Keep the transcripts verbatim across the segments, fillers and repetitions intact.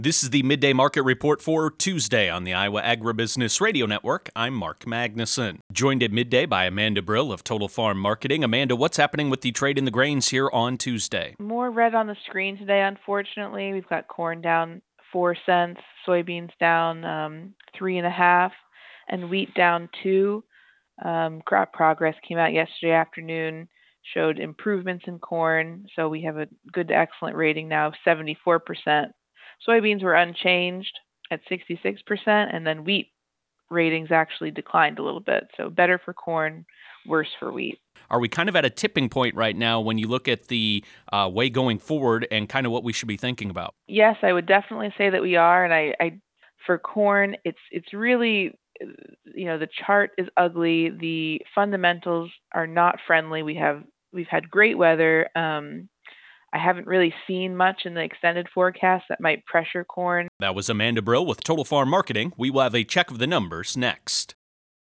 This is the Midday Market Report for Tuesday on the Iowa Agribusiness Radio Network. I'm Mark Magnuson. Joined at midday by Amanda Brill of Total Farm Marketing. Amanda, what's happening with the trade in the grains here on Tuesday? More red on the screen today, unfortunately. We've got corn down four cents, soybeans down um, three and a half, and wheat down two. Um, crop progress came out yesterday afternoon, showed improvements in corn, so we have a good to excellent rating now of seventy-four percent. Soybeans were unchanged at sixty-six percent, and then wheat ratings actually declined a little bit. So better for corn, worse for wheat. Are we kind of at a tipping point right now when you look at the uh, way going forward and kind of what we should be thinking about? Yes, I would definitely say that we are. And I, I for corn, it's it's really, you know, the chart is ugly. The fundamentals are not friendly. We have we've had great weather. Um, I haven't really seen much in the extended forecast that might pressure corn. That was Amanda Brill with Total Farm Marketing. We will have a check of the numbers next.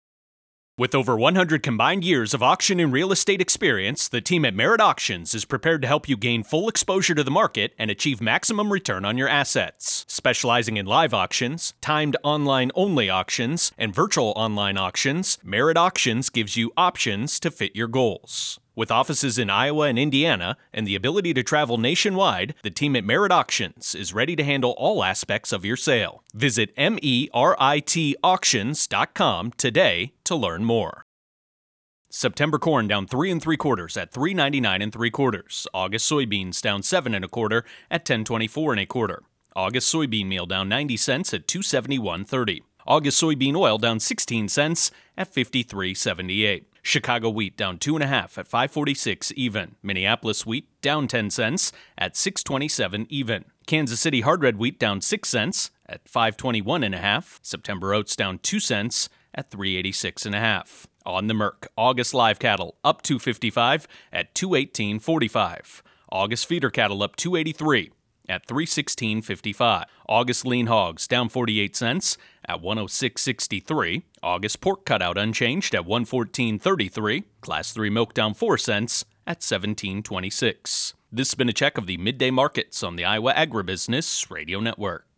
With over one hundred combined years of auction and real estate experience, the team at Merit Auctions is prepared to help you gain full exposure to the market and achieve maximum return on your assets. Specializing in live auctions, timed online-only auctions, and virtual online auctions, Merit Auctions gives you options to fit your goals. With offices in Iowa and Indiana and the ability to travel nationwide, the team at Merit Auctions is ready to handle all aspects of your sale. Visit merit auctions dot com today to learn more. September corn down three and three quarters at three ninety-nine and three quarters. August soybeans down seven and a quarter at ten twenty-four and a quarter. August soybean meal down ninety cents at two seventy-one thirty. August soybean oil down sixteen cents at fifty-three seventy-eight. Chicago wheat down two and a half at five forty-six even. Minneapolis wheat down ten cents at six twenty-seven even. Kansas City hard red wheat down six cents at five twenty-one and a half. September oats down two cents at three eighty-six and a half. On the Merc, August live cattle up two fifty-five at two eighteen forty-five. August feeder cattle up two eighty-three at three sixteen fifty-five. August lean hogs down forty-eight cents at one oh six sixty-three. August pork cutout unchanged at one fourteen thirty-three. Class three milk down four cents at seventeen twenty-six. This has been a check of the midday markets on the Iowa Agribusiness Radio Network.